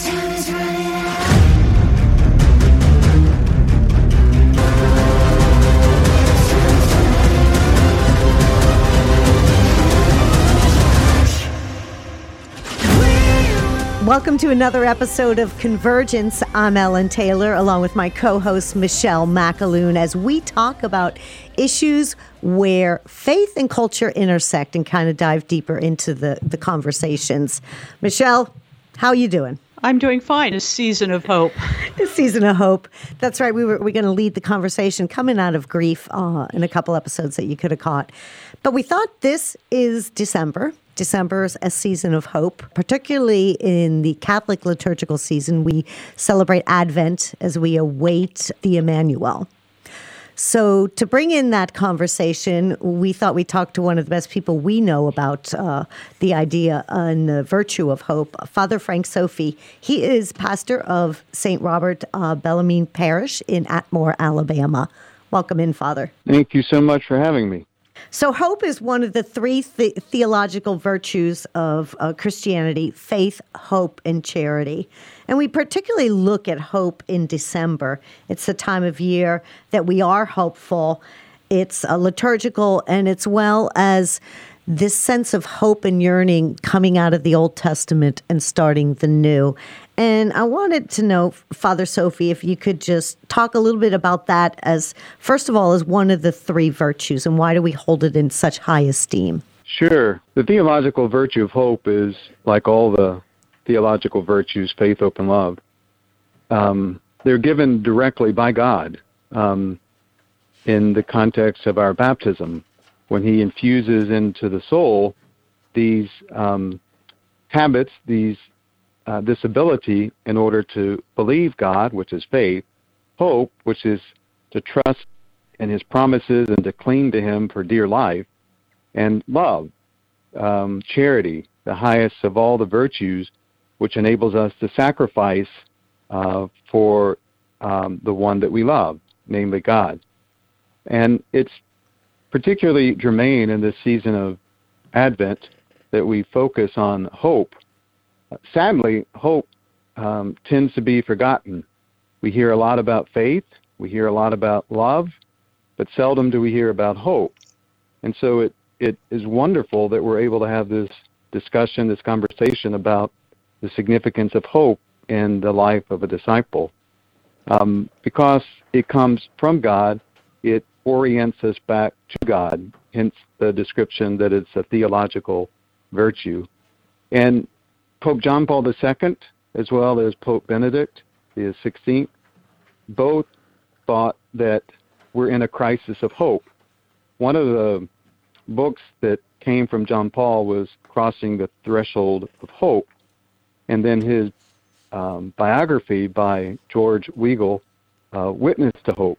Time is running out. Welcome to another episode of Convergence. I'm Ellen Taylor, along with my co-host Michelle McAloon, as we talk about issues where faith and culture intersect and kind of dive deeper into the conversations. Michelle, how are you doing? I'm doing fine. A season of hope. A season of hope. That's right. We're going to lead the conversation coming out of grief in a couple episodes that you could have caught. But we thought this is December. December is a season of hope, particularly in the Catholic liturgical season. We celebrate Advent as we await the Emmanuel. So to bring in that conversation, we thought we'd talk to one of the best people we know about the idea and the virtue of hope, Father Frank Sophie. He is pastor of St. Robert Bellarmine Parish in Atmore, Alabama. Welcome in, Father. Thank you so much for having me. So hope is one of the three theological virtues of Christianity: faith, hope, and charity. And we particularly look at hope in December. It's the time of year that we are hopeful. It's liturgical, and it's well as this sense of hope and yearning coming out of the Old Testament and starting the New. And I wanted to know, Father Sophie, if you could just talk a little bit about that as, first of all, as one of the three virtues, and why do we hold it in such high esteem? Sure. The theological virtue of hope is, like all the theological virtues, faith, hope, and love. They're given directly by God in the context of our baptism, when He infuses into the soul these habits, this ability in order to believe God, which is faith, hope, which is to trust in His promises and to cling to Him for dear life, and love, charity, the highest of all the virtues, which enables us to sacrifice for the one that we love, namely God. And it's particularly germane in this season of Advent that we focus on hope. Sadly, hope tends to be forgotten. We hear a lot about faith, we hear a lot about love, but seldom do we hear about hope. And so it is wonderful that we're able to have this discussion, this conversation about the significance of hope in the life of a disciple. Because it comes from God, it orients us back to God, hence the description that it's a theological virtue. And Pope John Paul II, as well as Pope Benedict the XVI, both thought that we're in a crisis of hope. One of the books that came from John Paul was Crossing the Threshold of Hope, and then his biography by George Weigel, Witness to Hope.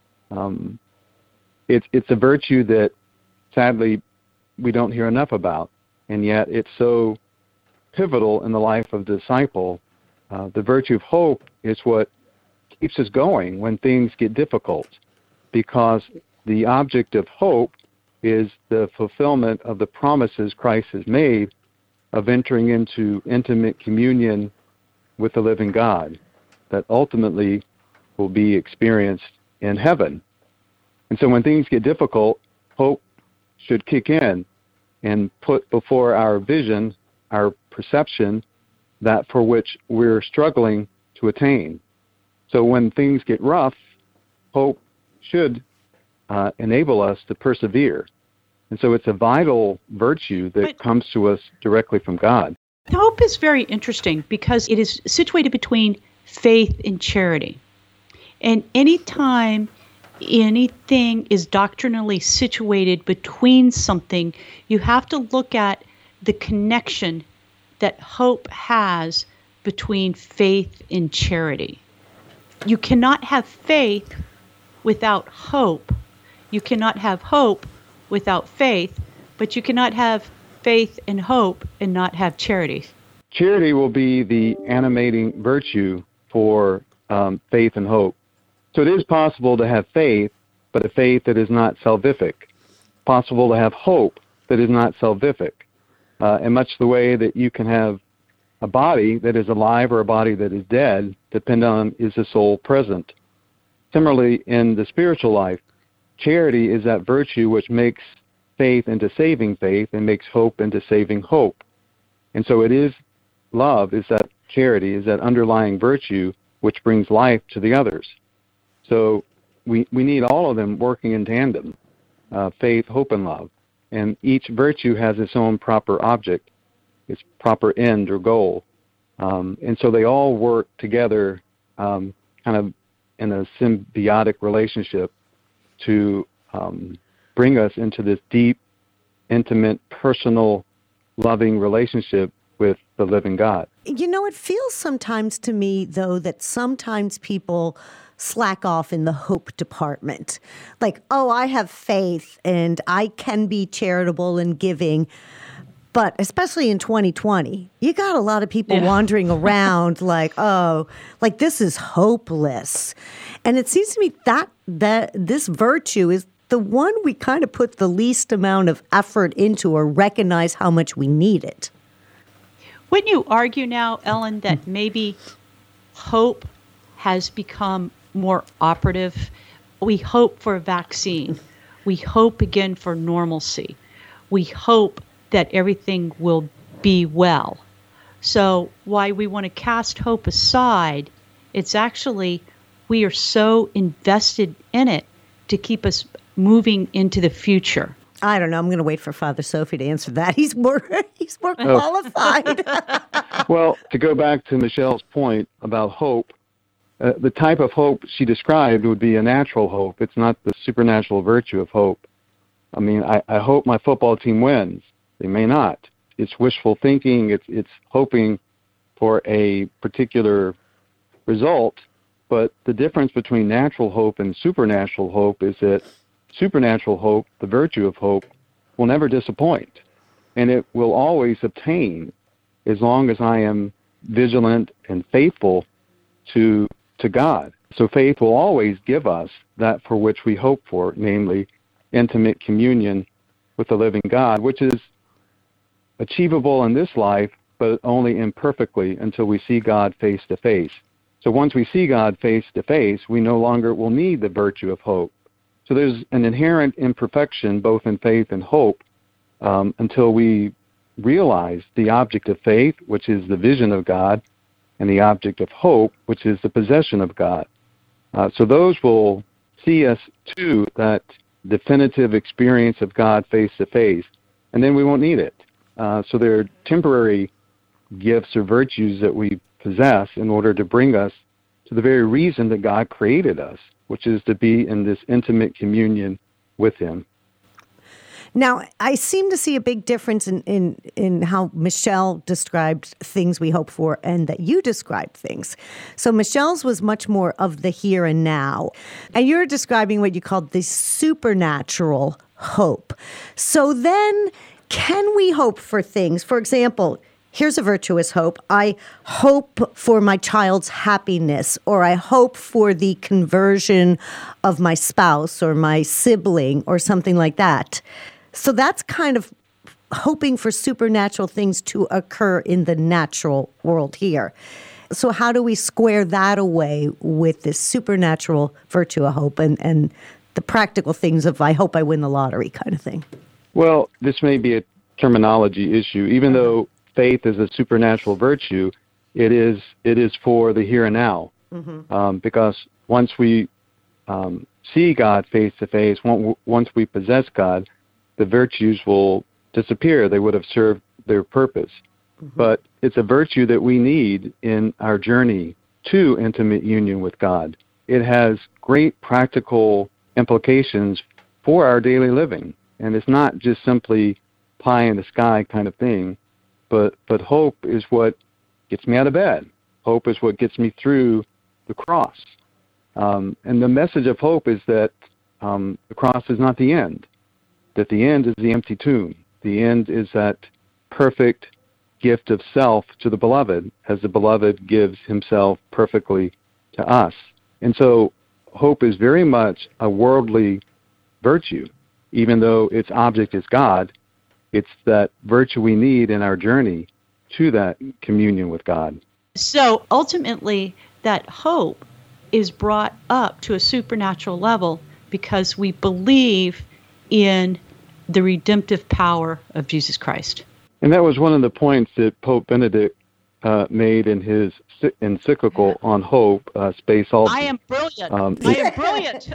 It's a virtue that, sadly, we don't hear enough about, and yet it's so pivotal in the life of the disciple. The virtue of hope is what keeps us going when things get difficult, because the object of hope is the fulfillment of the promises Christ has made of entering into intimate communion with the living God that ultimately will be experienced in heaven. And so when things get difficult, hope should kick in and put before our vision, our perception, that for which we're struggling to attain. So when things get rough, hope should enable us to persevere. And so it's a vital virtue that comes to us directly from God. Hope is very interesting because it is situated between faith and charity. And anytime anything is doctrinally situated between something, you have to look at the connection that hope has between faith and charity. You cannot have faith without hope. You cannot have hope without faith, but you cannot have faith and hope and not have charity. Charity will be the animating virtue for faith and hope. So it is possible to have faith, but a faith that is not salvific. Possible to have hope that is not salvific. In much the way that you can have a body that is alive or a body that is dead depend on, is the soul present? Similarly, in the spiritual life, charity is that virtue which makes faith into saving faith and makes hope into saving hope. And so it is love, is that charity, is that underlying virtue which brings life to the others. So we need all of them working in tandem, faith, hope, and love. And each virtue has its own proper object, its proper end or goal. And so they all work together kind of in a symbiotic relationship to bring us into this deep, intimate, personal, loving relationship with the living God. You know, it feels sometimes to me, though, that sometimes people slack off in the hope department. Like, oh, I have faith and I can be charitable and giving. But especially in 2020, you got a lot of people wandering around like, oh, like this is hopeless. And it seems to me that this virtue is the one we kind of put the least amount of effort into or recognize how much we need it. Wouldn't you argue now, Ellen, that maybe hope has become more operative? We hope for a vaccine. We hope again for normalcy. We hope that everything will be well. So why we want to cast hope aside, it's actually we are so invested in it to keep us moving into the future. I don't know. I'm going to wait for Father Sophie to answer that. He's more qualified. Well, to go back to Michelle's point about hope, the type of hope she described would be a natural hope. It's not the supernatural virtue of hope. I mean, I hope my football team wins. They may not. It's wishful thinking. It's hoping for a particular result. But the difference between natural hope and supernatural hope is that supernatural hope, the virtue of hope, will never disappoint. And it will always obtain as long as I am vigilant and faithful to God. So faith will always give us that for which we hope for, namely intimate communion with the living God, which is achievable in this life, but only imperfectly until we see God face to face. So once we see God face to face, we no longer will need the virtue of hope. So there's an inherent imperfection both in faith and hope until we realize the object of faith, which is the vision of God, and the object of hope, which is the possession of God. So those will see us to that definitive experience of God face to face, and then we won't need it. So they're temporary gifts or virtues that we possess in order to bring us to the very reason that God created us, which is to be in this intimate communion with Him. Now, I seem to see a big difference in how Michelle described things we hope for and that you described things. So Michelle's was much more of the here and now. And you're describing what you called the supernatural hope. So then, can we hope for things? For example, here's a virtuous hope. I hope for my child's happiness, or I hope for the conversion of my spouse or my sibling or something like that. So that's kind of hoping for supernatural things to occur in the natural world here. So how do we square that away with this supernatural virtue of hope and the practical things of I hope I win the lottery kind of thing? Well, this may be a terminology issue. Even though faith is a supernatural virtue, it is for the here and now. Because once we see God face to face, once we possess God, the virtues will disappear. They would have served their purpose. But it's a virtue that we need in our journey to intimate union with God. It has great practical implications for our daily living. And it's not just simply pie in the sky kind of thing, but hope is what gets me out of bed. Hope is what gets me through the cross. And the message of hope is that the cross is not the end, that the end is the empty tomb. The end is that perfect gift of self to the beloved, as the beloved gives himself perfectly to us. And so hope is very much a worldly virtue. Even though its object is God, it's that virtue we need in our journey to that communion with God. So ultimately, that hope is brought up to a supernatural level because we believe in the redemptive power of Jesus Christ. And that was one of the points that Pope Benedict made in his encyclical on hope, Spe Salvi. I am brilliant. I am brilliant.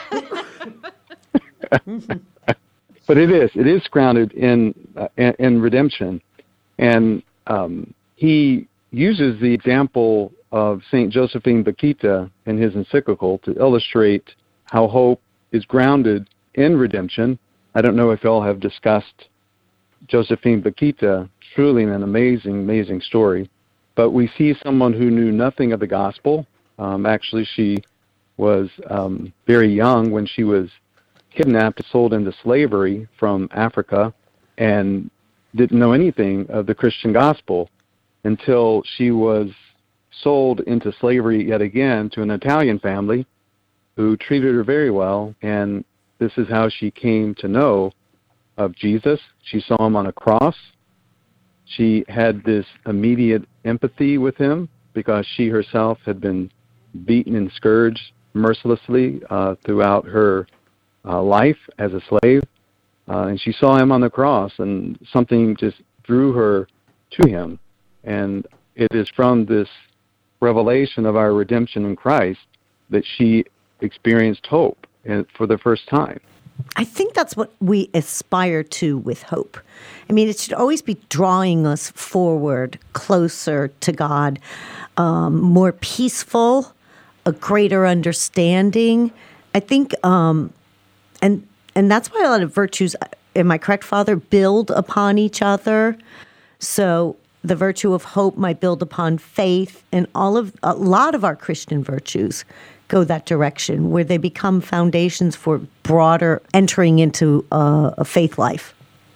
But it is grounded in redemption, and he uses the example of Saint Josephine Bakhita in his encyclical to illustrate how hope is grounded in redemption. I don't know if you all have discussed Josephine Bakhita, truly an amazing story. But we see someone who knew nothing of the gospel. Actually, she was very young when she was kidnapped and sold into slavery from Africa, and didn't know anything of the Christian gospel until she was sold into slavery yet again to an Italian family who treated her very well. And this is how she came to know of Jesus. She saw him on a cross. She had this immediate empathy with him because she herself had been beaten and scourged mercilessly throughout her life as a slave. And she saw him on the cross, and something just drew her to him. And it is from this revelation of our redemption in Christ that she experienced hope for the first time. I think that's what we aspire to with hope. I mean, it should always be drawing us forward, closer to God, more peaceful, a greater understanding. I think, and that's why a lot of virtues, am I correct, Father, build upon each other. So the virtue of hope might build upon faith, and a lot of our Christian virtues go that direction, where they become foundations for broader entering into a faith life.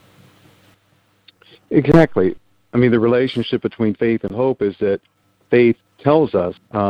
Exactly. I mean, the relationship between faith and hope is that faith tells us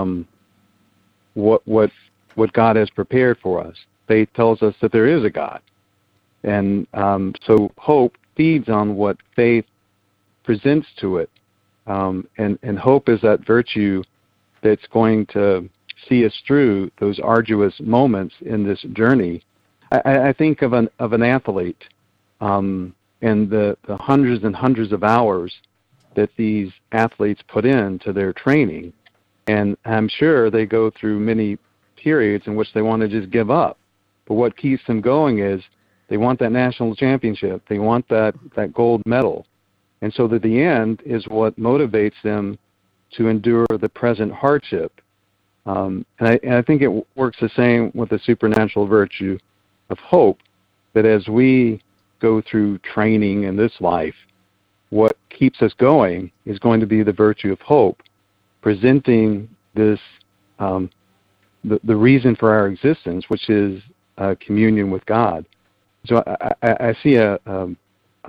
what God has prepared for us. Faith tells us that there is a God. And so hope feeds on what faith presents to it. And hope is that virtue that's going to see us through those arduous moments in this journey. I think of an athlete and the hundreds and hundreds of hours that these athletes put into their training. And I'm sure they go through many periods in which they want to just give up. But what keeps them going is they want that national championship. They want that gold medal. And so that the end is what motivates them to endure the present hardship. And I think it works the same with the supernatural virtue of hope, that as we go through training in this life, what keeps us going is going to be the virtue of hope, presenting this the reason for our existence, which is communion with God. So I see an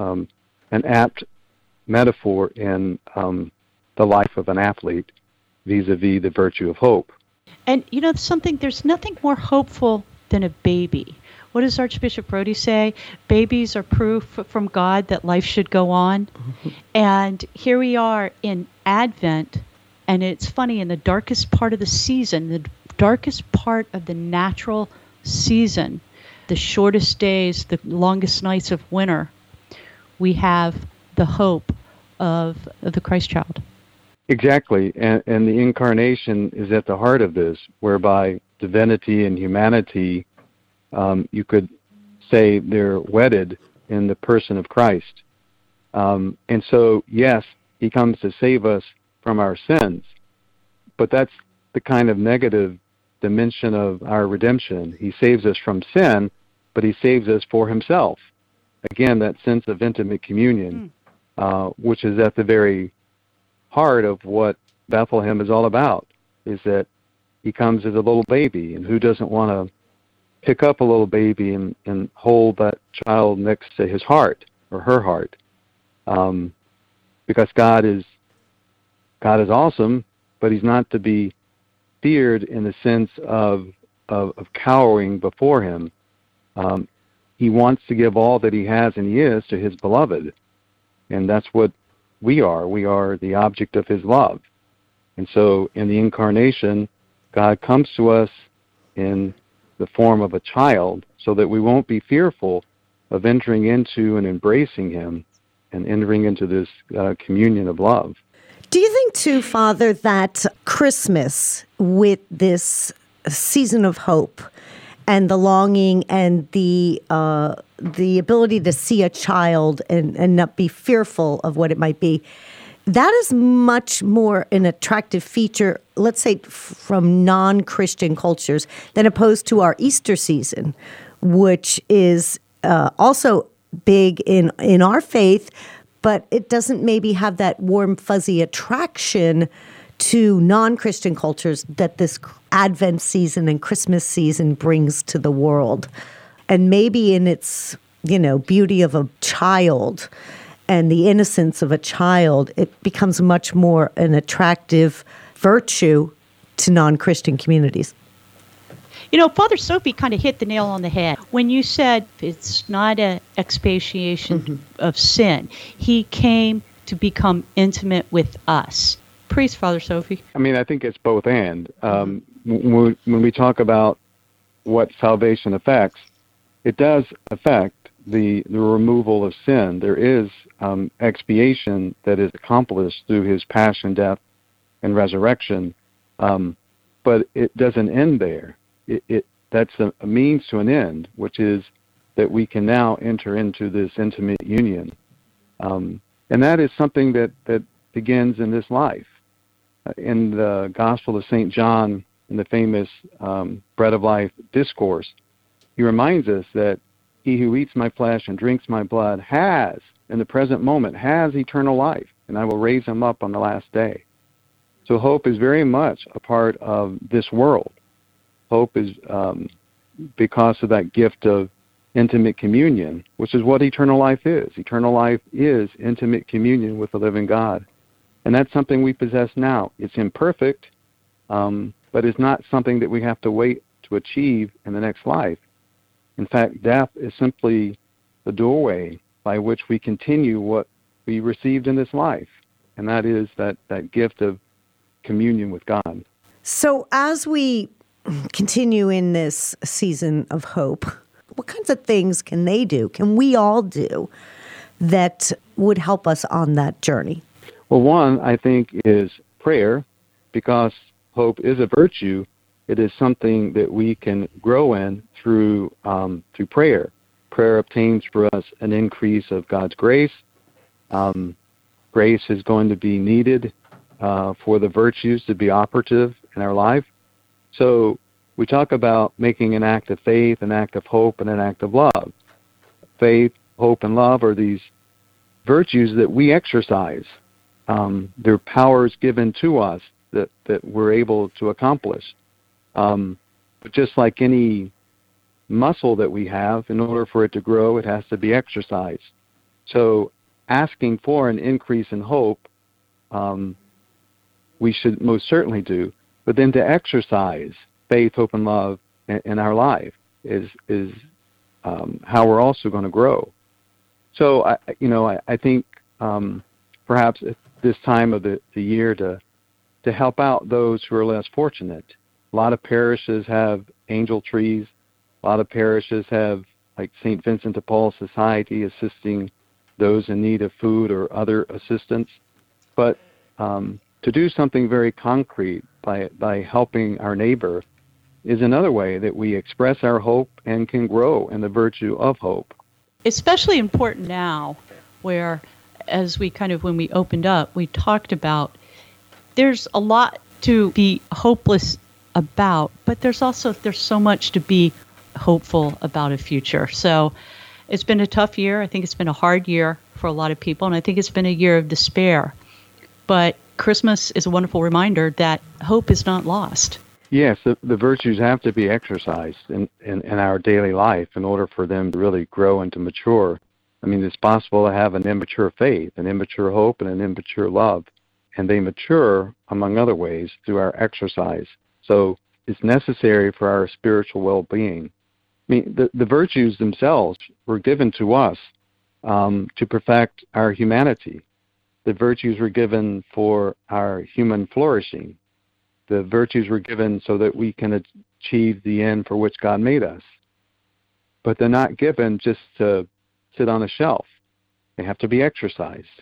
apt metaphor in the life of an athlete vis-a-vis the virtue of hope. And you know something, there's nothing more hopeful than a baby. What does Archbishop Brody say? Babies are proof from God that life should go on. Mm-hmm. And here we are in Advent, and it's funny, in the darkest part of the season, the darkest part of the natural season, the shortest days, the longest nights of winter, we have the hope of the Christ child. Exactly, and the incarnation is at the heart of this, whereby divinity and humanity, you could say they're wedded in the person of Christ. And so, yes, he comes to save us from our sins, but that's the kind of negative dimension of our redemption. He saves us from sin, but he saves us for himself. Again, that sense of intimate communion, which is at the very heart of what Bethlehem is all about, is that he comes as a little baby, and who doesn't want to pick up a little baby and hold that child next to his heart or her heart? Because God is awesome, but he's not to be feared in the sense of cowering before him. He wants to give all that he has and he is to his beloved, and that's what we are. We are the object of his love. And so in the incarnation, God comes to us in the form of a child so that we won't be fearful of entering into and embracing him and entering into this communion of love. Do you think, too, Father, that Christmas, with this season of hope and the longing and the ability to see a child and not be fearful of what it might be, that is much more an attractive feature, let's say, from non-Christian cultures than opposed to our Easter season, which is also big in our faith, but it doesn't maybe have that warm, fuzzy attraction to non-Christian cultures that this Advent season and Christmas season brings to the world. And maybe in its, beauty of a child and the innocence of a child, it becomes much more an attractive virtue to non-Christian communities. Father Sophie kind of hit the nail on the head when you said it's not an expiation of sin. He came to become intimate with us. Praise Father Sophie. I think it's both and. When we talk about what salvation affects, it does affect the removal of sin. There is expiation that is accomplished through his passion, death, and resurrection, but it doesn't end there. That's a means to an end, which is that we can now enter into this intimate union. And that is something that begins in this life. In the Gospel of St. John, in the famous Bread of Life discourse, he reminds us that he who eats my flesh and drinks my blood has, in the present moment, has eternal life, and I will raise him up on the last day. So hope is very much a part of this world. Hope is because of that gift of intimate communion, which is what eternal life is. Eternal life is intimate communion with the living God. And that's something we possess now. It's imperfect, but it's not something that we have to wait to achieve in the next life. In fact, death is simply the doorway by which we continue what we received in this life, and that is that gift of communion with God. So as we continue in this season of hope, what kinds of things can we all do that would help us on that journey? Well, one, I think, is prayer, because hope is a virtue. It is something that we can grow in through prayer. Prayer obtains for us an increase of God's grace. Grace is going to be needed for the virtues to be operative in our life. So we talk about making an act of faith, an act of hope, and an act of love. Faith, hope, and love are these virtues that we exercise. They're powers given to us that we're able to accomplish. But just like any muscle that we have, in order for it to grow, it has to be exercised. So asking for an increase in hope, we should most certainly do. But then to exercise faith, hope, and love in our life is how we're also going to grow. So I think perhaps at this time of the year to help out those who are less fortunate. A lot of parishes have angel trees. A lot of parishes have, like St. Vincent de Paul Society, assisting those in need of food or other assistance. But to do something very concrete by helping our neighbor is another way that we express our hope and can grow in the virtue of hope. Especially important now, where, as we when we opened up, we talked about there's a lot to be hopeless about, but there's so much to be hopeful about a future. So it's been a tough year. I think it's been a hard year for a lot of people, and I think it's been a year of despair. But Christmas is a wonderful reminder that hope is not lost. Yes, the virtues have to be exercised in our daily life in order for them to really grow and to mature. It's possible to have an immature faith, an immature hope, and an immature love. And they mature, among other ways, through our exercise. So it's necessary for our spiritual well-being. The virtues themselves were given to us to perfect our humanity. The virtues were given for our human flourishing. The virtues were given so that we can achieve the end for which God made us. But they're not given just to sit on a shelf. They have to be exercised.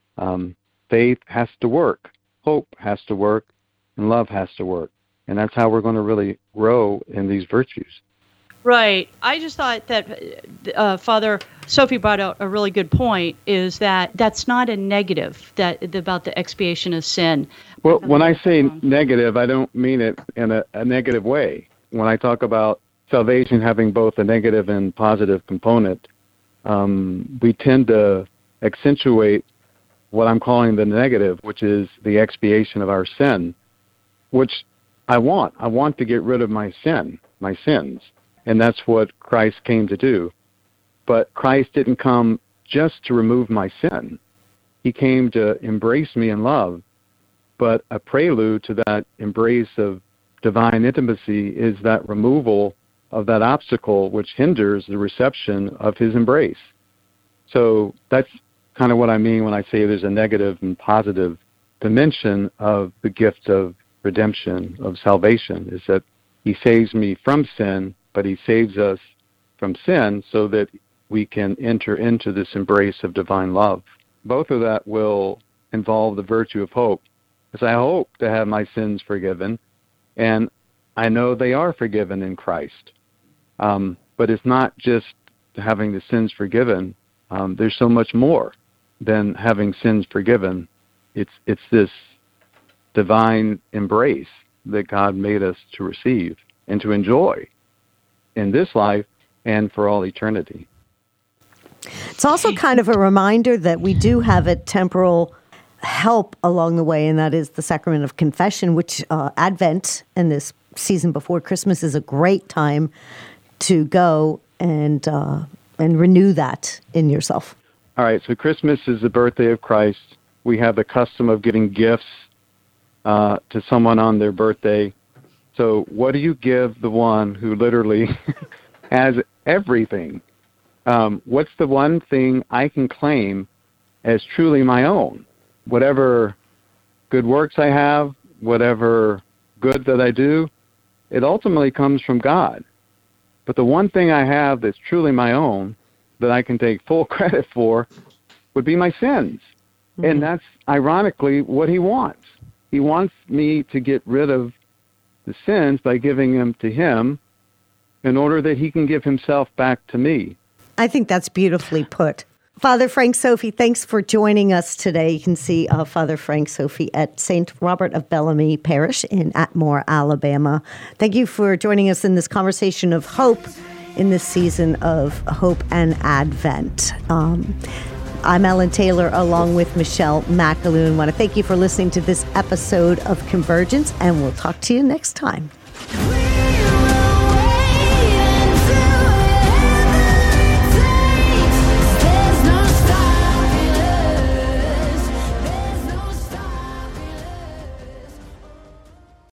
Faith has to work. Hope has to work. And love has to work. And that's how we're going to really grow in these virtues. Right. I just thought that Father Sophie brought out a really good point, is that that's not a negative about the expiation of sin. Well, when I say negative, I don't mean it in a negative way. When I talk about salvation having both a negative and positive component, we tend to accentuate what I'm calling the negative, which is the expiation of our sin, which I want. I want to get rid of my sins. And that's what Christ came to do. But Christ didn't come just to remove my sin. He came to embrace me in love. But a prelude to that embrace of divine intimacy is that removal of that obstacle which hinders the reception of his embrace. So that's kind of what I mean when I say there's a negative and positive dimension of the gift of redemption, of salvation, is that he saves me from sin, but he saves us from sin so that we can enter into this embrace of divine love. Both of that will involve the virtue of hope, because I hope to have my sins forgiven, and I know they are forgiven in Christ. But it's not just having the sins forgiven. There's so much more than having sins forgiven. It's this divine embrace that God made us to receive and to enjoy in this life and for all eternity. It's also kind of a reminder that we do have a temporal help along the way, and that is the sacrament of confession, which Advent and this season before Christmas is a great time to go and renew that in yourself. All right, so Christmas is the birthday of Christ. We have the custom of giving gifts to someone on their birthday. So what do you give the one who literally has everything? What's the one thing I can claim as truly my own? Whatever good works I have, whatever good that I do, it ultimately comes from God. But the one thing I have that's truly my own, that I can take full credit for, would be my sins. Mm-hmm. And that's ironically what he wants. He wants me to get rid of the sins by giving them to him in order that he can give himself back to me. I think that's beautifully put. Father Frank Sophie, thanks for joining us today. You can see Father Frank Sophie at St. Robert of Bellamy Parish in Atmore, Alabama. Thank you for joining us in this conversation of hope in this season of hope and Advent. I'm Ellen Taylor along with Michelle McAloon. I want to thank you for listening to this episode of Convergence, and we'll talk to you next time.